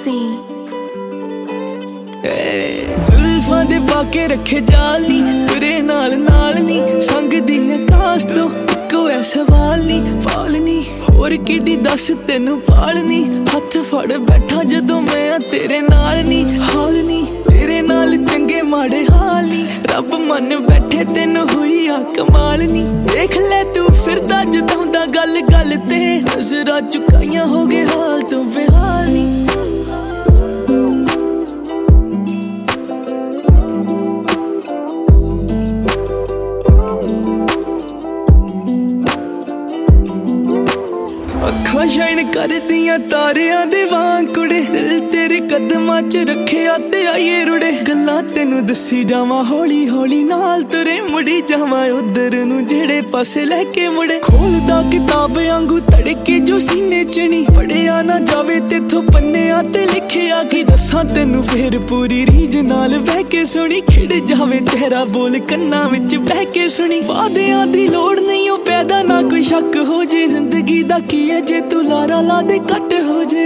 जुल्फां दे पाके रखे जाल नी तेरे नाल नी संग दी आकाश तो कोई सवाल नी फाल नी होर किदी दस तेनू पाल नी हथ फड़ बैठा जदों मैं तेरे नाल नी हाल नी तेरे नाल चंगे माड़े हाल नी रब मन बैठे तेनू हुई आ कमाल नी देख ले तू फिरदा जताउंदा गल गल ते नजरां चुकाइयां हो गए हाल तू बेहाल नी अखां शाइन कर दियां तारियां दे वांग कुड़े दिल तेरे कदमां च रखिया ते आइए रुड़े गल्लां तेनू दसी जावां हौली हौली नाल तुरे मुड़ी जावां उधर नू जेड़े पासे लैके मुड़े खोलदा किताब आंगू तड़के जो सीने च नी पढ़िया ना जावे तेथों पन्नियां ते लिखिया की दसां तेनू फेर पूरी रीज नाल बह के सुनी खिड़ जावे चेहरा बोल कन्नां विच बह के सुनी वादियां दी लोड़ नहीं ओ पैदा ना कोई शक हो जे जिंदगी दा की है जे तू लारा ला दे कट हो जे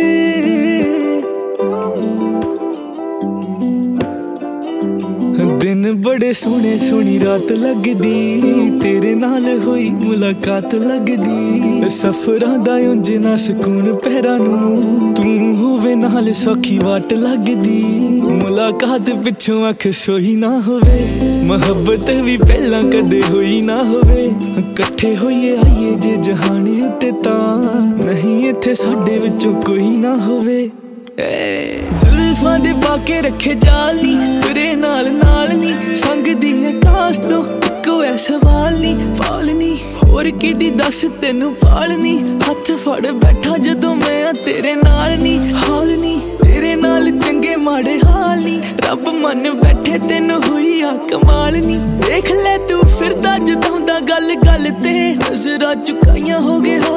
दिन बड़े सोहने सोहनी रात लगदी तेरे नाल होई मुलाकात लगदी सफरां दा उंज ना सुकून पैरां नूं तू होवे नाल सौखी वाट लगदी मुलाकात पिछों अख सोई ना होवे मोहब्बत भी पहला कदे होई ना होवे कट्ठे होइए आइए जे जहान उत्ते तां नहीं इत्थे साडे विचों कोई ना होवे जुल्फां दे पाके रखे जाल नी तेरे नाल नी संग दी आकाश तो कोई सवाल नी फाल नी होर किदी दस तेनू पाल नी हथ फड़ बैठा जदों मैं तेरे नाल नी हाल नी तेरे नाल चंगे माड़े हाल नी रब मन बैठे तेनू हुई आ कमाल नी देख ले तू फिरदा जताउंदा गल गल ते नजरां चुकाइयां हो गए